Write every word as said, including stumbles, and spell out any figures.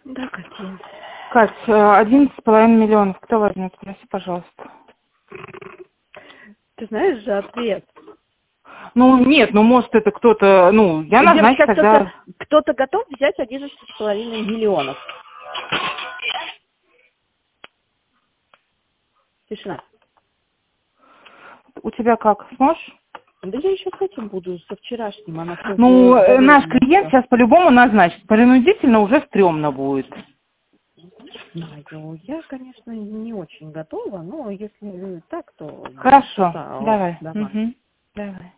Да, Катя. Кать, одиннадцать с половиной миллионов. Кто возьмет? Спроси, пожалуйста. Ты знаешь же ответ? Ну, нет, ну, может, это кто-то, ну, я назначу Девочка, тогда... кто-то, кто-то готов взять одиннадцать с половиной миллионов. Тишина. У тебя как, сможешь? Да я еще с этим буду, со вчерашним. Она тоже Ну, э, наш говорила, клиент что... сейчас по-любому назначит. Принудительно уже стрёмно будет. Знаю, я, конечно, не очень готова, но если так, то... Хорошо, Да, давай. давай. Угу. Давай.